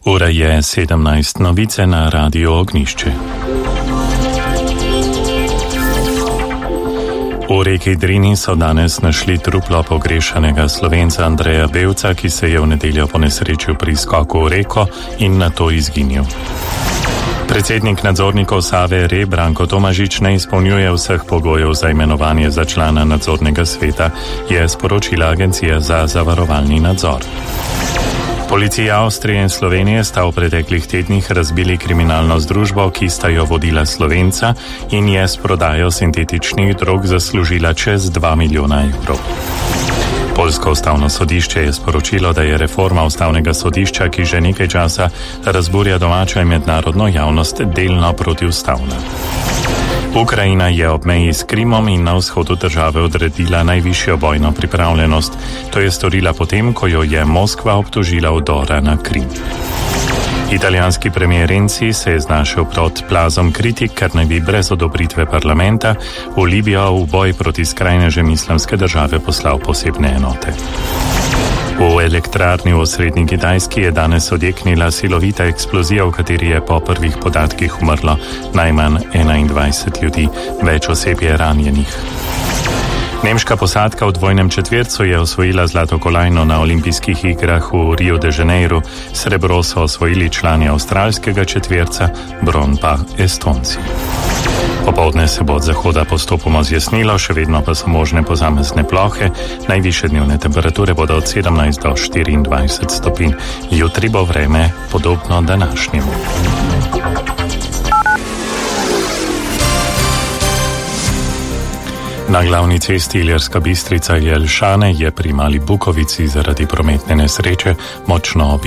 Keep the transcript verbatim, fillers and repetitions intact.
Ura je sedemnajst, novice na Radiu Ognjišče. V reki Drini so danes našli truplo pogrešanega Slovenca Andreja Bevca, ki se je v nedeljo ponesrečil pri skoku v reko in nato izginil. Predsednik nadzornikov Save Re Branko Tomažič ne izpolnjuje vseh pogojev za imenovanje za člana nadzornega sveta, je sporočila Agencija za zavarovalni nadzor. Policija Avstrije in Slovenije sta v preteklih tednih razbili kriminalno združbo, ki sta jo vodila Slovenca in je s prodajo sintetičnih drog zaslužila čez dva milijona evrov. Poljsko ustavno sodišče je sporočilo, da je reforma ustavnega sodišča, ki že nekaj časa razburja domačo in mednarodno javnost, delno protiustavna. Ukrajina je ob meji s Krimom in na vzhodu države odredila najvišjo bojno pripravljenost. To je storila potem, ko jo je Moskva obtožila vdora na Krim. Italijanski premijer Renzi se je znašel pod plazom kritik, ker naj bi brez odobritve parlamenta v Libijo v boj proti skrajnežem islamske države poslal posebne enote. V elektrarni v osrednji Kitajski je danes odjeknila silovita eksplozija, v kateri je po prvih podatkih umrlo najmanj enaindvajset ljudi, več oseb je ranjenih. Nemška posadka v dvojnem četvercu je osvojila zlato kolajno na olimpijskih igrah v Rio de Janeiro, srebro so osvojili člani avstralskega četverca, bron pa Estonci. Popoldne se bo od zahoda postopoma zjasnilo, še vedno pa so možne pozamezne plohe, najvišje dnevne temperature bodo od sedemnajst do štiriindvajset stopinj. Jutri bo vreme podobno današnjemu. Na glavni cesti Ilirska Bistrica-Jelšane je pri Mali Bukovici zaradi prometne nesreče močno